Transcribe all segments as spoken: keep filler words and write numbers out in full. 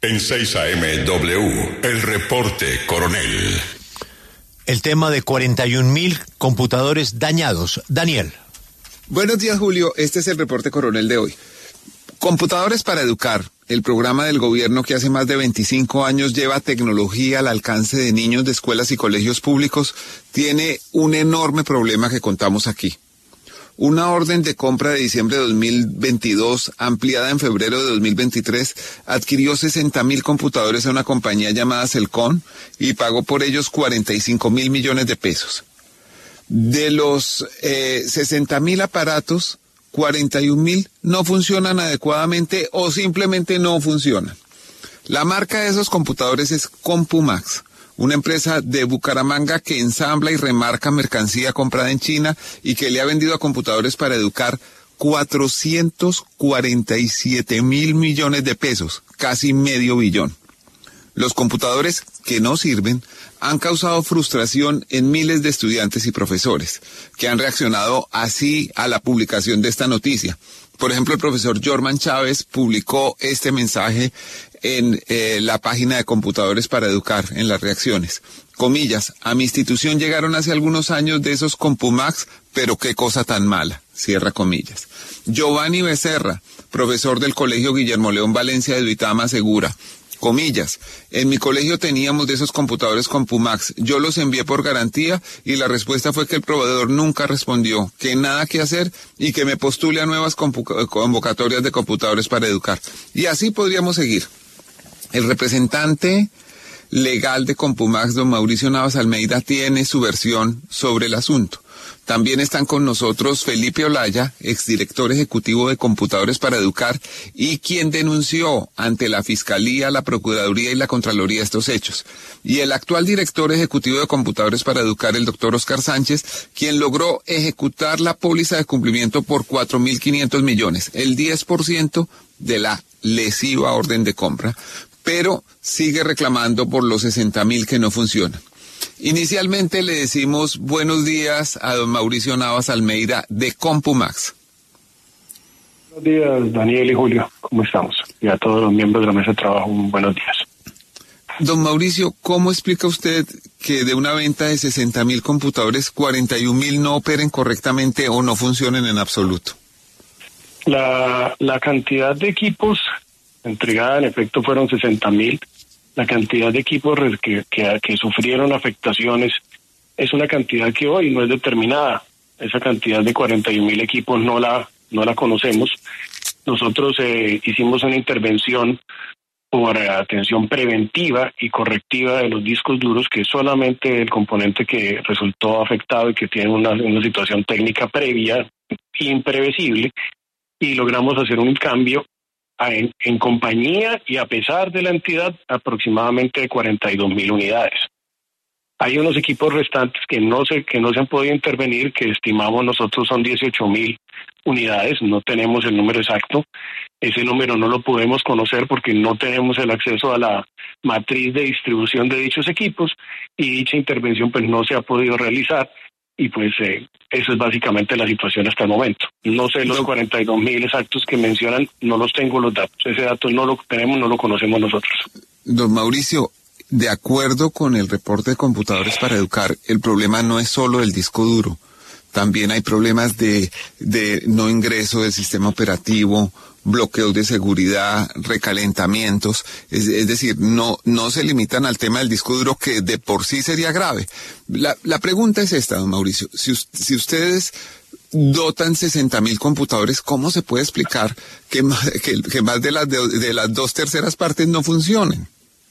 En seis A M W, el reporte Coronel. El tema de cuarenta y un mil computadores dañados. Daniel. Buenos días, Julio. Este es el reporte Coronel de hoy. Computadores para Educar, el programa del gobierno que hace más de veinticinco años lleva tecnología al alcance de niños de escuelas y colegios públicos, tiene un enorme problema que contamos aquí. Una orden de compra de diciembre de dos mil veintidós, ampliada en febrero de dos mil veintitrés, adquirió sesenta mil computadores a una compañía llamada Celcon y pagó por ellos cuarenta y cinco mil millones de pesos. De los eh, sesenta mil aparatos, cuarenta y un mil no funcionan adecuadamente o simplemente no funcionan. La marca de esos computadores es Compumax, una empresa de Bucaramanga que ensambla y remarca mercancía comprada en China y que le ha vendido a Computadores para Educar cuatrocientos cuarenta y siete mil millones de pesos, casi medio billón. Los computadores que no sirven han causado frustración en miles de estudiantes y profesores, que han reaccionado así a la publicación de esta noticia. Por ejemplo, el profesor Jorman Chávez publicó este mensaje en eh, la página de Computadores para Educar, en las reacciones. Comillas, a mi institución llegaron hace algunos años de esos Compumax, pero qué cosa tan mala, cierra comillas. Giovanni Becerra, profesor del Colegio Guillermo León Valencia de Duitama, asegura, comillas, en mi colegio teníamos de esos computadores Compumax, yo los envié por garantía y la respuesta fue que el proveedor nunca respondió, que nada que hacer y que me postule a nuevas convocatorias de Computadores para Educar. Y así podríamos seguir. El representante legal de Compumax, don Mauricio Navas Almeida, tiene su versión sobre el asunto. También están con nosotros Felipe Olaya, exdirector ejecutivo de Computadores para Educar, y quien denunció ante la Fiscalía, la Procuraduría y la Contraloría estos hechos. Y el actual director ejecutivo de Computadores para Educar, el doctor Oscar Sánchez, quien logró ejecutar la póliza de cumplimiento por cuatro mil quinientos millones, el diez por ciento de la lesiva orden de compra, pero sigue reclamando por los sesenta mil que no funcionan. Inicialmente le decimos buenos días a don Mauricio Navas Almeida de Compumax. Buenos días, Daniel y Julio, ¿cómo estamos? Y a todos los miembros de la mesa de trabajo, buenos días. Don Mauricio, ¿cómo explica usted que de una venta de sesenta mil computadores, cuarenta y un mil no operen correctamente o no funcionen en absoluto? La, la cantidad de equipos entregada en efecto fueron sesenta mil. La cantidad de equipos que, que, que sufrieron afectaciones es una cantidad que hoy no es determinada. Esa cantidad de cuarenta y un mil equipos no la, no la conocemos. Nosotros eh, hicimos una intervención por atención preventiva y correctiva de los discos duros, que es solamente el componente que resultó afectado y que tiene una, una situación técnica previa imprevisible, y logramos hacer un cambio En, en compañía y a pesar de la entidad aproximadamente de cuarenta y dos mil unidades. Hay unos equipos restantes que no se que no se han podido intervenir, que estimamos nosotros son dieciocho mil unidades, no tenemos el número exacto. Ese número no lo podemos conocer porque no tenemos el acceso a la matriz de distribución de dichos equipos y dicha intervención pues no se ha podido realizar. Y pues eh, eso es básicamente la situación hasta el momento. No sé los cuarenta y dos mil exactos que mencionan, no los tengo los datos. Ese dato no lo tenemos, no lo conocemos nosotros. Don Mauricio, de acuerdo con el reporte de Computadores para Educar, el problema no es solo el disco duro. También hay problemas de, de no ingreso del sistema operativo, bloqueos de seguridad, recalentamientos, es, es decir, no, no se limitan al tema del disco duro, que de por sí sería grave. La, la pregunta es esta, don Mauricio, si, si ustedes dotan sesenta mil computadores, ¿cómo se puede explicar que más, que, que más de las, de, de las dos terceras partes no funcionen?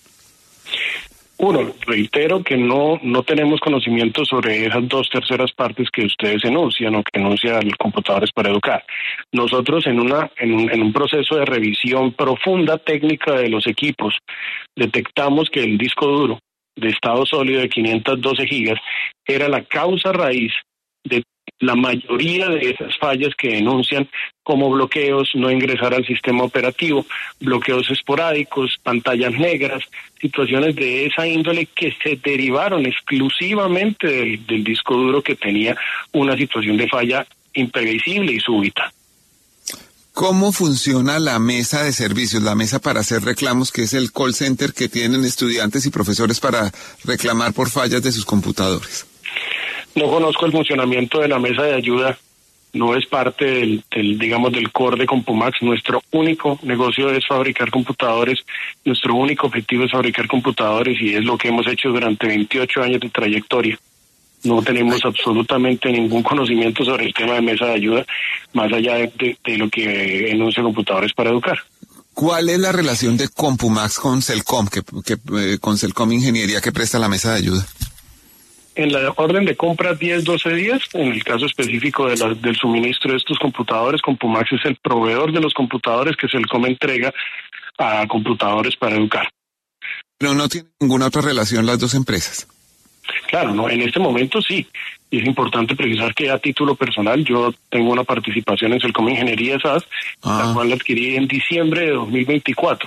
Uno, reitero que no no tenemos conocimiento sobre esas dos terceras partes que ustedes enuncian o que enuncian los Computadores para Educar. Nosotros en una en un, en un proceso de revisión profunda técnica de los equipos detectamos que el disco duro de estado sólido de quinientos doce gigas era la causa raíz de la mayoría de esas fallas que denuncian como bloqueos, no ingresar al sistema operativo, bloqueos esporádicos, pantallas negras, situaciones de esa índole que se derivaron exclusivamente del, del disco duro, que tenía una situación de falla imprevisible y súbita. ¿Cómo funciona la mesa de servicios, la mesa para hacer reclamos, que es el call center que tienen estudiantes y profesores para reclamar por fallas de sus computadores? No conozco el funcionamiento de la mesa de ayuda, no es parte del, del digamos, del core de Compumax. Nuestro único negocio es fabricar computadores, nuestro único objetivo es fabricar computadores y es lo que hemos hecho durante veintiocho años de trayectoria. No tenemos absolutamente ningún conocimiento sobre el tema de mesa de ayuda, más allá de, de, de lo que enuncia Computadores para Educar. ¿Cuál es la relación de Compumax con Celcom, que, que, eh, con Celcom Ingeniería que presta la mesa de ayuda? En la orden de compra diez doce días, en el caso específico de la, del suministro de estos computadores, Compumax es el proveedor de los computadores que Celcom entrega a Computadores para Educar. Pero no tiene ninguna otra relación las dos empresas. Claro, no, en este momento sí, y es importante precisar que a título personal yo tengo una participación en Celcom Ingeniería S A S, ah. la cual la adquirí en diciembre de dos mil veinticuatro.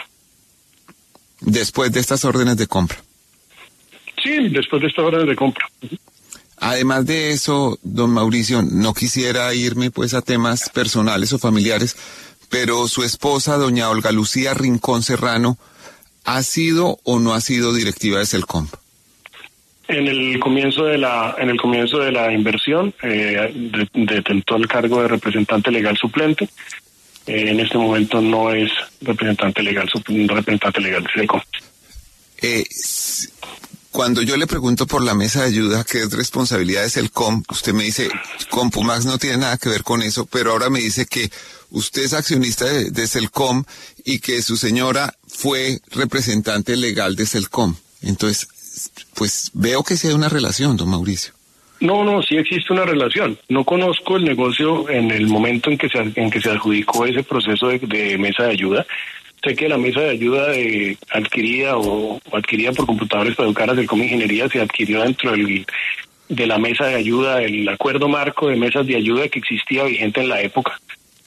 Después de estas órdenes de compra. Sí, después de estas órdenes de compra. Además de eso, don Mauricio, no quisiera irme pues a temas personales o familiares, pero su esposa, doña Olga Lucía Rincón Serrano, ¿ha sido o no ha sido directiva de Celcom? En el comienzo de la en el comienzo de la inversión eh, detentó el cargo de representante legal suplente. Eh, en este momento no es representante legal representante legal de Celcom. Eh, cuando yo le pregunto por la mesa de ayuda, que es responsabilidad de Celcom, usted me dice, Compumax no tiene nada que ver con eso, pero ahora me dice que usted es accionista de, de Celcom y que su señora fue representante legal de Celcom. Entonces, pues veo que sí hay una relación, don Mauricio. No, no, sí existe una relación. No conozco el negocio en el momento en que se en que se adjudicó ese proceso de, de mesa de ayuda. Sé que la mesa de ayuda de, adquirida o, o adquirida por Computadores para Educar a Celcom Ingeniería se adquirió dentro del, de la mesa de ayuda, el acuerdo marco de mesas de ayuda que existía vigente en la época.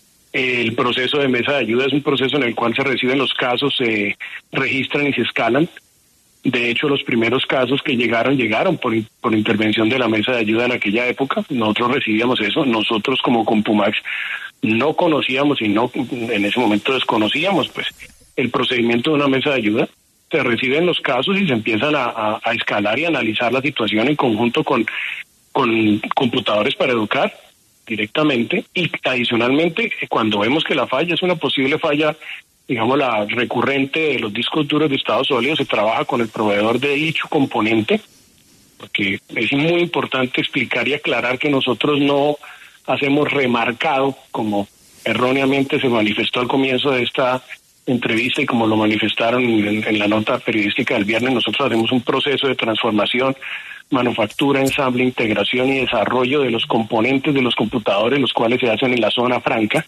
El proceso de mesa de ayuda es un proceso en el cual se reciben los casos, se registran y se escalan. De hecho, los primeros casos que llegaron, llegaron por, por intervención de la mesa de ayuda en aquella época. Nosotros recibíamos eso. Nosotros como Compumax no conocíamos y no en ese momento desconocíamos pues el procedimiento de una mesa de ayuda. Se reciben los casos y se empiezan a, a, a escalar y a analizar la situación en conjunto con, con Computadores para Educar directamente. Y adicionalmente, cuando vemos que la falla es una posible falla, digamos, la recurrente de los discos duros de estado sólido, se trabaja con el proveedor de dicho componente, porque es muy importante explicar y aclarar que nosotros no hacemos remarcado, como erróneamente se manifestó al comienzo de esta entrevista y como lo manifestaron en, en la nota periodística del viernes. Nosotros hacemos un proceso de transformación, manufactura, ensamble, integración y desarrollo de los componentes de los computadores, los cuales se hacen en la zona franca.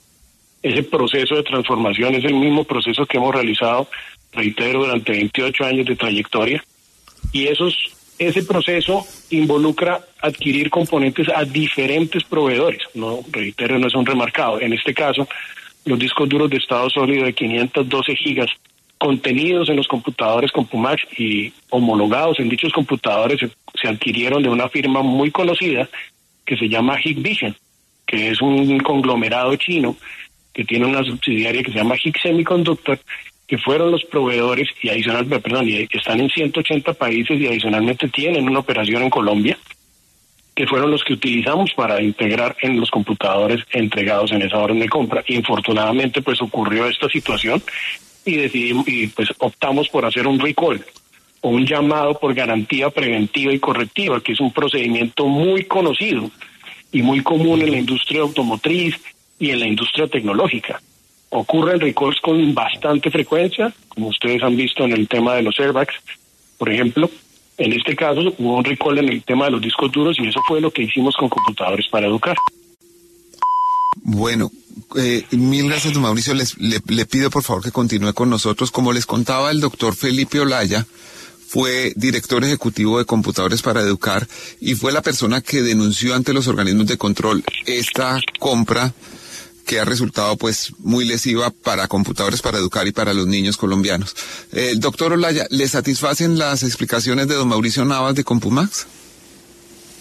Ese proceso de transformación es el mismo proceso que hemos realizado, reitero, durante veintiocho años de trayectoria, y esos, ese proceso involucra adquirir componentes a diferentes proveedores. No, reitero, no es un remarcado. En este caso, los discos duros de estado sólido de quinientos doce gigas contenidos en los computadores Compumax y homologados en dichos computadores se, se adquirieron de una firma muy conocida que se llama Hikvision, que es un conglomerado chino que tiene una subsidiaria que se llama Hik Semiconductor, que fueron los proveedores y adicional, perdón, y están en ciento ochenta países y adicionalmente tienen una operación en Colombia, que fueron los que utilizamos para integrar en los computadores entregados en esa orden de compra. Y infortunadamente pues ocurrió esta situación y decidimos y pues optamos por hacer un recall o un llamado por garantía preventiva y correctiva, que es un procedimiento muy conocido y muy común en la industria automotriz y en la industria tecnológica. Ocurren recalls con bastante frecuencia, como ustedes han visto en el tema de los airbags, por ejemplo. En este caso hubo un recall en el tema de los discos duros y eso fue lo que hicimos con Computadores para Educar. Bueno, eh, mil gracias, don Mauricio. Les, le, le pido por favor que continúe con nosotros. Como les contaba, el doctor Felipe Olaya fue director ejecutivo de Computadores para Educar y fue la persona que denunció ante los organismos de control esta compra que ha resultado pues muy lesiva para Computadores para Educar y para los niños colombianos. Eh, doctor Olaya, ¿le satisfacen las explicaciones de don Mauricio Navas de Compumax?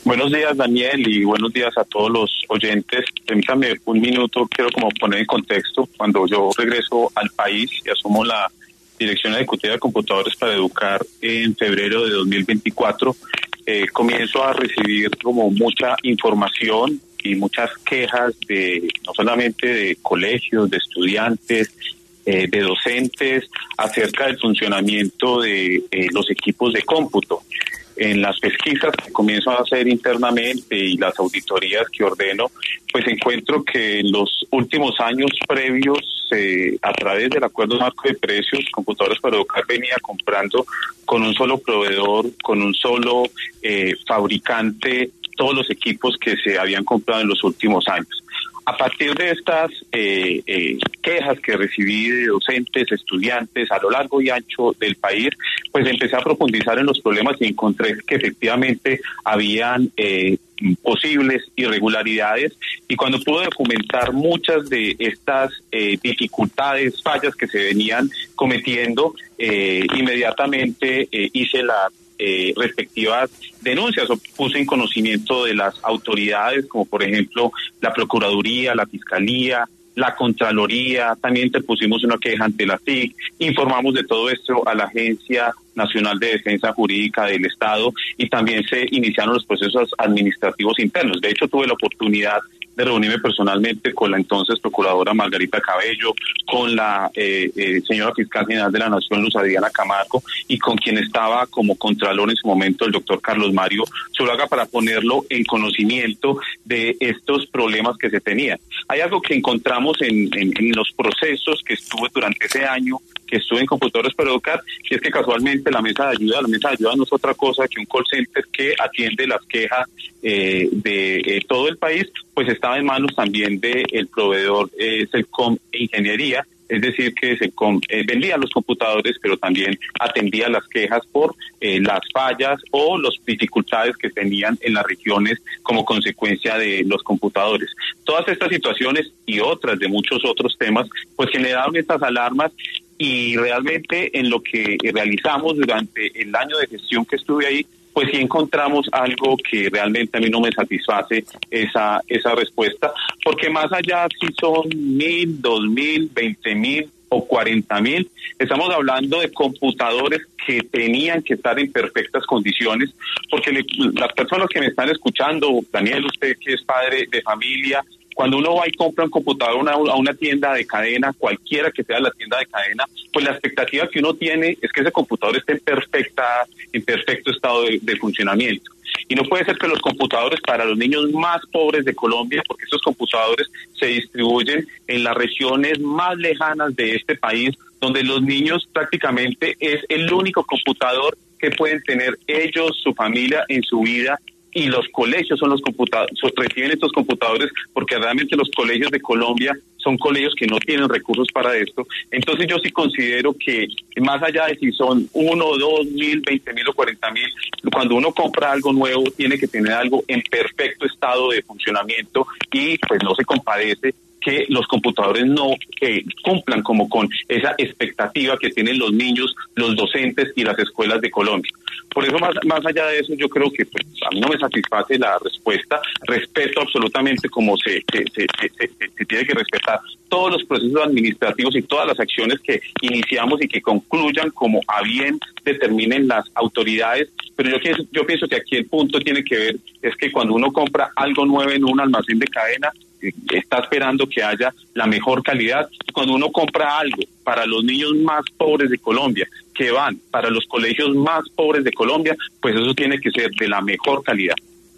Buenos días, Daniel, y buenos días a todos los oyentes. Permítame un minuto, quiero como poner en contexto. Cuando yo regreso al país y asumo la Dirección Ejecutiva de Computadores para Educar en febrero de dos mil veinticuatro, eh, comienzo a recibir como mucha información y muchas quejas de no solamente de colegios, de estudiantes, eh, de docentes, acerca del funcionamiento de eh, los equipos de cómputo. En las pesquisas que comienzo a hacer internamente y las auditorías que ordeno, pues encuentro que en los últimos años previos, eh, a través del acuerdo marco de precios, Computadores para Educar venía comprando con un solo proveedor, con un solo eh, fabricante, todos los equipos que se habían comprado en los últimos años. A partir de estas eh, eh, quejas que recibí de docentes, estudiantes a lo largo y ancho del país, pues empecé a profundizar en los problemas y encontré que efectivamente habían eh, posibles irregularidades, y cuando pude documentar muchas de estas eh, dificultades, fallas que se venían cometiendo, eh, inmediatamente eh, hice la Eh, respectivas denuncias o puse en conocimiento de las autoridades, como por ejemplo la Procuraduría, la Fiscalía, la Contraloría. También te pusimos una queja ante la T I C, informamos de todo esto a la Agencia Nacional de Defensa Jurídica del Estado, y también se iniciaron los procesos administrativos internos. De hecho, tuve la oportunidad de reunirme personalmente con la entonces Procuradora Margarita Cabello, con la eh, eh, señora Fiscal General de la Nación, Luz Adriana Camargo, y con quien estaba como Contralor en su momento, el doctor Carlos Mario Zuluaga, para ponerlo en conocimiento de estos problemas que se tenían. Hay algo que encontramos en, en, en los procesos que estuve durante ese año, que estuve en Computadores para Educar, y es que casualmente la mesa de ayuda, la mesa de ayuda no es otra cosa que un call center que atiende las quejas eh, de eh, todo el país, pues estaba en manos también del de proveedor eh, Celcom Ingeniería, es decir, que Celcom eh, vendía los computadores, pero también atendía las quejas por eh, las fallas o las dificultades que tenían en las regiones como consecuencia de los computadores. Todas estas situaciones y otras de muchos otros temas, pues generaron estas alarmas. Y realmente en lo que realizamos durante el año de gestión que estuve ahí, pues sí encontramos algo que realmente a mí no me satisface esa esa respuesta, porque más allá si son mil, dos mil, veinte mil o cuarenta mil, estamos hablando de computadores que tenían que estar en perfectas condiciones, porque le, las personas que me están escuchando, Daniel, usted que es padre de familia, cuando uno va y compra un computador a una, a una tienda de cadena, cualquiera que sea la tienda de cadena, pues la expectativa que uno tiene es que ese computador esté en perfecta, en perfecto estado de, de funcionamiento. Y no puede ser que los computadores para los niños más pobres de Colombia, porque estos computadores se distribuyen en las regiones más lejanas de este país, donde los niños prácticamente es el único computador que pueden tener ellos, su familia, en su vida, y los colegios son los computadores, reciben estos computadores porque realmente los colegios de Colombia son colegios que no tienen recursos para esto. Entonces yo sí considero que más allá de si son uno, dos mil, veinte mil o cuarenta mil, cuando uno compra algo nuevo tiene que tener algo en perfecto estado de funcionamiento, y pues no se compadece que los computadores no eh, cumplan como con esa expectativa que tienen los niños, los docentes y las escuelas de Colombia. Por eso, más, más allá de eso, yo creo que pues, a mí no me satisface la respuesta. Respeto absolutamente como se, se, se, se, se, se tiene que respetar todos los procesos administrativos y todas las acciones que iniciamos y que concluyan como a bien determinen las autoridades. Pero yo pienso, yo pienso que aquí el punto tiene que ver es que cuando uno compra algo nuevo en un almacén de cadena, está esperando que haya la mejor calidad. Cuando uno compra algo para los niños más pobres de Colombia, que van para los colegios más pobres de Colombia, pues eso tiene que ser de la mejor calidad.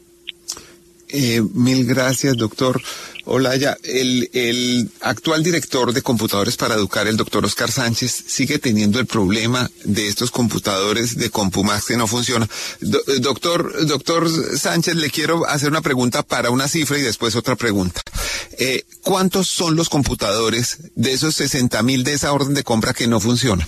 Eh, mil gracias, doctor Olaya. El, el actual director de Computadores para Educar, el doctor Oscar Sánchez, sigue teniendo el problema de estos computadores de Compumax que no funcionan. Do, doctor, doctor Sánchez, le quiero hacer una pregunta para una cifra y después otra pregunta. Eh, ¿Cuántos son los computadores de esos sesenta mil de esa orden de compra que no funcionan?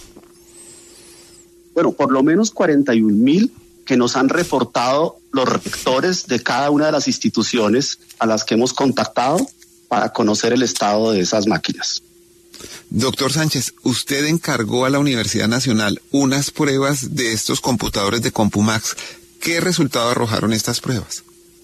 Bueno, por lo menos cuarenta y un mil que nos han reportado los rectores de cada una de las instituciones a las que hemos contactado para conocer el estado de esas máquinas. Doctor Sánchez, usted encargó a la Universidad Nacional unas pruebas de estos computadores de Compumax. ¿Qué resultado arrojaron estas pruebas?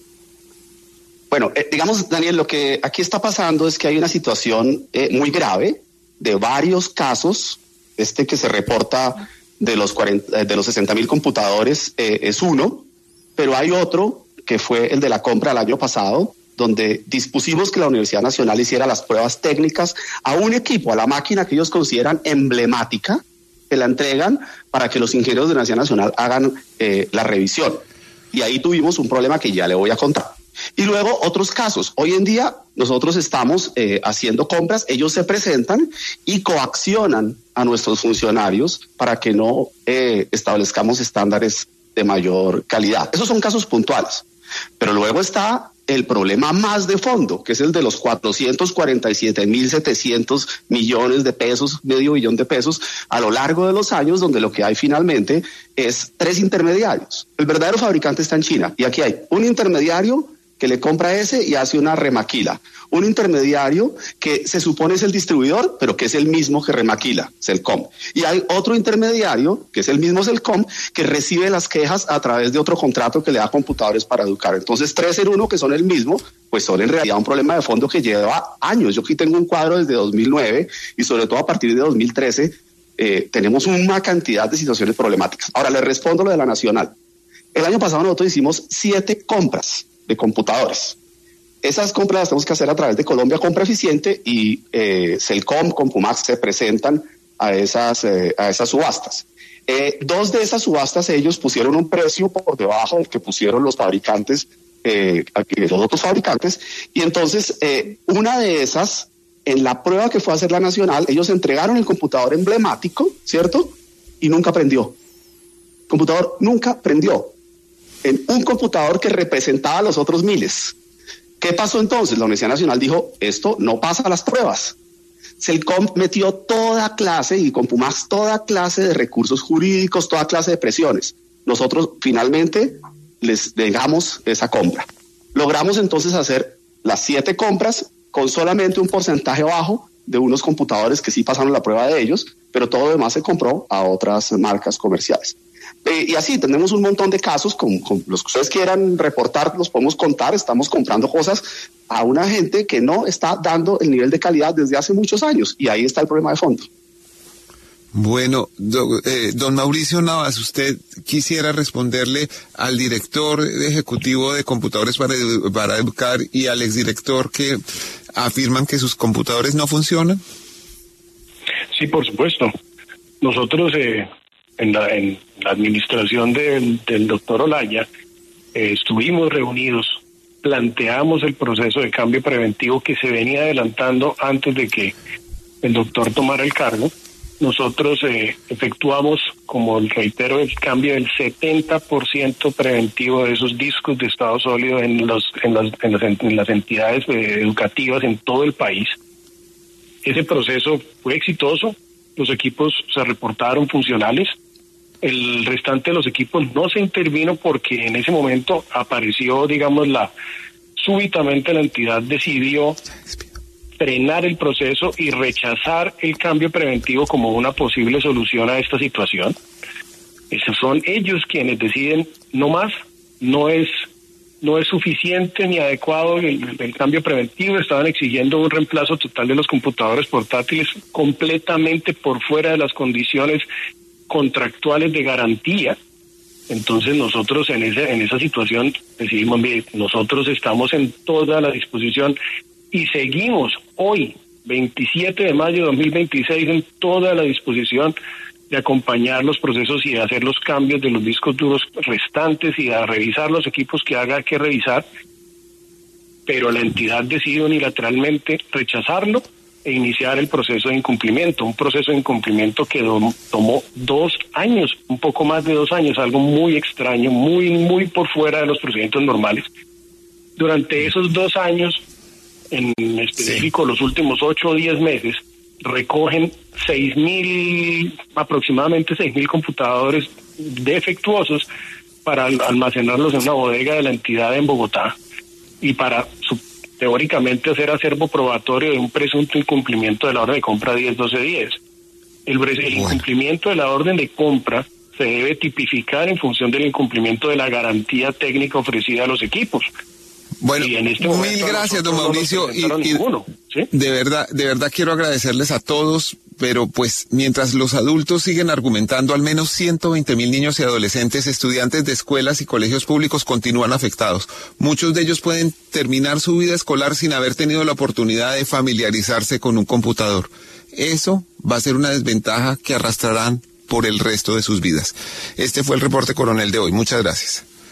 Bueno, eh, digamos, Daniel, lo que aquí está pasando es que hay una situación eh, muy grave de varios casos. Este que se reporta de los cuarenta, de los sesenta mil computadores eh, es uno, pero hay otro que fue el de la compra el año pasado, donde dispusimos que la Universidad Nacional hiciera las pruebas técnicas a un equipo, a la máquina que ellos consideran emblemática, que la entregan para que los ingenieros de la Universidad Nacional hagan eh, la revisión. Y ahí tuvimos un problema que ya le voy a contar. Y luego otros casos. Hoy en día nosotros estamos eh, haciendo compras, ellos se presentan y coaccionan a nuestros funcionarios para que no eh, establezcamos estándares de mayor calidad. Esos son casos puntuales. Pero luego está el problema más de fondo, que es el de los cuatrocientos cuarenta y siete mil setecientos millones de pesos, medio billón de pesos, a lo largo de los años, donde lo que hay finalmente es tres intermediarios. El verdadero fabricante está en China, y aquí hay un intermediario que le compra ese y hace una remaquila. Un intermediario que se supone es el distribuidor, pero que es el mismo que remaquila, Celcom. Y hay otro intermediario, que es el mismo Celcom, que recibe las quejas a través de otro contrato que le da computadores para educar. Entonces, tres en uno, que son el mismo, pues son en realidad un problema de fondo que lleva años. Yo aquí tengo un cuadro desde dos mil nueve y sobre todo a partir de dos mil trece eh, tenemos una cantidad de situaciones problemáticas. Ahora, le respondo lo de la Nacional. El año pasado nosotros hicimos siete compras de computadores. Esas compras las tenemos que hacer a través de Colombia Compra Eficiente y eh, Celcom, Compumax se presentan a esas, eh, a esas subastas. Eh, dos de esas subastas ellos pusieron un precio por debajo del que pusieron los fabricantes, eh, los otros fabricantes, y entonces eh, una de esas, en la prueba que fue a hacer la Nacional, ellos entregaron el computador emblemático, ¿cierto? Y nunca prendió. El computador nunca prendió. En un computador que representaba a los otros miles. ¿Qué pasó entonces? La Universidad Nacional dijo, esto no pasa a las pruebas. Celcom metió toda clase, y Compumax toda clase de recursos jurídicos, toda clase de presiones. Nosotros finalmente les dejamos esa compra. Logramos entonces hacer las siete compras con solamente un porcentaje bajo de unos computadores que sí pasaron la prueba de ellos, pero todo lo demás se compró a otras marcas comerciales. Eh, y así tenemos un montón de casos, con, con los que ustedes quieran reportar, los podemos contar. Estamos comprando cosas a una gente que no está dando el nivel de calidad desde hace muchos años, y ahí está el problema de fondo. Bueno, do, eh, don Mauricio Navas, usted quisiera responderle al director ejecutivo de Computadores para, edu para Educar y al exdirector que afirman que sus computadores no funcionan. Sí, por supuesto. Nosotros eh, en, la, en la administración del, del doctor Olaya eh, estuvimos reunidos, planteamos el proceso de cambio preventivo que se venía adelantando antes de que el doctor tomara el cargo. Nosotros eh, efectuamos, como reitero, el cambio del setenta por ciento preventivo de esos discos de estado sólido en, los, en, las, en, las, en las entidades eh, educativas en todo el país. Ese proceso fue exitoso, los equipos se reportaron funcionales, el restante de los equipos no se intervino porque en ese momento apareció, digamos, la súbitamente la entidad decidió frenar el proceso y rechazar el cambio preventivo como una posible solución a esta situación. Esos son ellos quienes deciden no más, no es no es suficiente ni adecuado el, el cambio preventivo. Estaban exigiendo un reemplazo total de los computadores portátiles completamente por fuera de las condiciones contractuales de garantía. Entonces nosotros en ese en esa situación decidimos, mire, nosotros estamos en toda la disposición y seguimos hoy, veintisiete de mayo de dos mil veintiséis, en toda la disposición de acompañar los procesos y de hacer los cambios de los discos duros restantes y de revisar los equipos que haga que revisar, pero la entidad decidió unilateralmente rechazarlo e iniciar el proceso de incumplimiento, un proceso de incumplimiento que do, tomó dos años, un poco más de dos años, algo muy extraño, muy, muy por fuera de los procedimientos normales. Durante esos dos años, en específico, sí, los últimos ocho o diez meses, recogen seis mil, aproximadamente seis mil computadores defectuosos para almacenarlos en una bodega de la entidad en Bogotá y para su, teóricamente hacer acervo probatorio de un presunto incumplimiento de la orden de compra diez doce diez. El, el bueno. incumplimiento de la orden de compra se debe tipificar en función del incumplimiento de la garantía técnica ofrecida a los equipos. Bueno, y en este mil momento gracias, don no nos Mauricio. Y, presentaron y ninguno, ¿sí? de verdad, de verdad quiero agradecerles a todos, pero pues mientras los adultos siguen argumentando, al menos ciento veinte mil niños y adolescentes, estudiantes de escuelas y colegios públicos continúan afectados. Muchos de ellos pueden terminar su vida escolar sin haber tenido la oportunidad de familiarizarse con un computador. Eso va a ser una desventaja que arrastrarán por el resto de sus vidas. Este fue el reporte Coronel de hoy. Muchas gracias.